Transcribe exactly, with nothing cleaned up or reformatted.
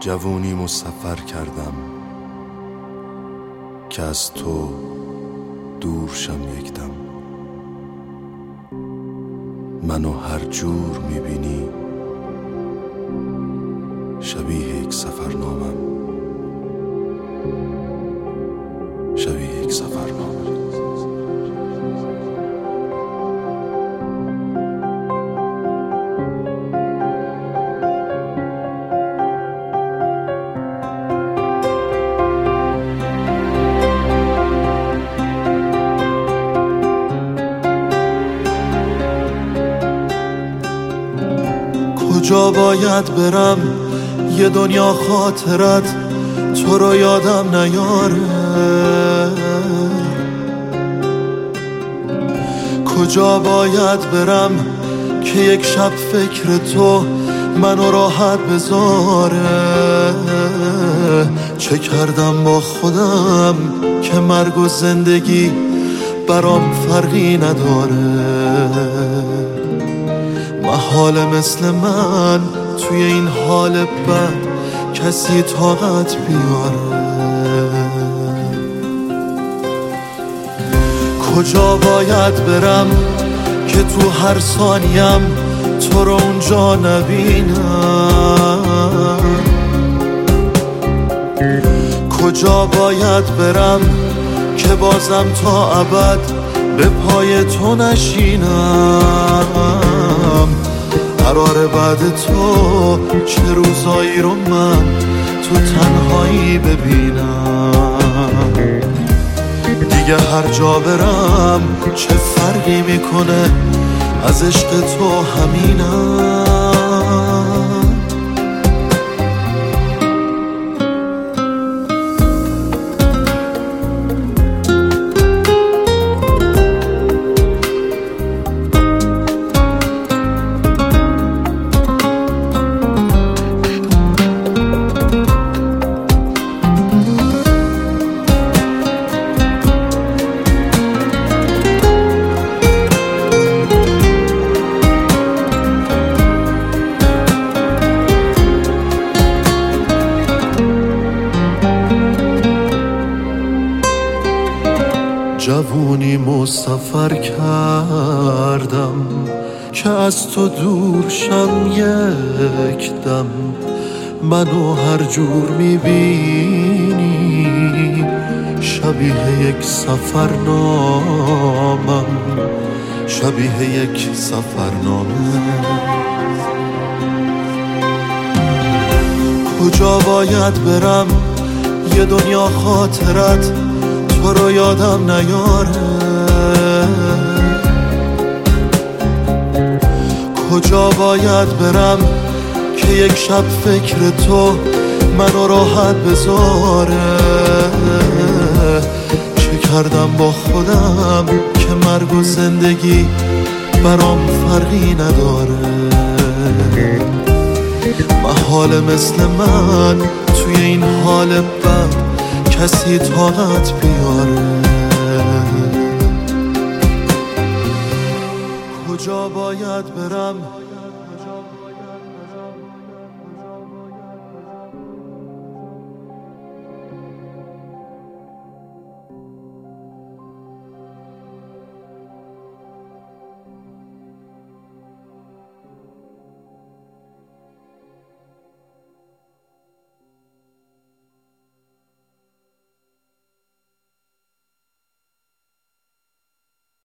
جوونیمو سفر کردم که از تو دور شم یک دم. منو هر جور میبینی شبیه یک سفرنامم، شبیه یک سفرنامه. کجا باید برم یه دنیا خاطرت تو رو یادم نیاره؟ کجا باید برم که یک شب فکر تو منو راحت بذاره؟ چه کردم با خودم که مرگ و زندگی برام فرقی نداره؟ محال مثل من توی این حال بد کسی طاقت بیاره؟ کجا باید برم که تو هر ثانیم تو رو اونجا نبینم؟ کجا باید برم که بازم تا ابد به پای تو نشینم؟ قرار بعد تو چه روزایی رو من تو تنهایی ببینم؟ دیگه هر جا برم چه فرقی میکنه، از عشق تو همینم. جوونیمو سفر کردم که از تو دور شم یک دم. منو هر جور میبینی شبیه یک سفرنامم، شبیه یک سفرنامه. کجا باید برم یه دنیا خاطرت تو رو یادم نیاره؟ کجا باید برم که یک شب فکر تو منو راحت بذاره؟ چه کردم با خودم که مرگ و زندگی برام فرقی نداره؟ محال مثل من توی این حال بد کسی طاقت بیاره؟ کجا باید برم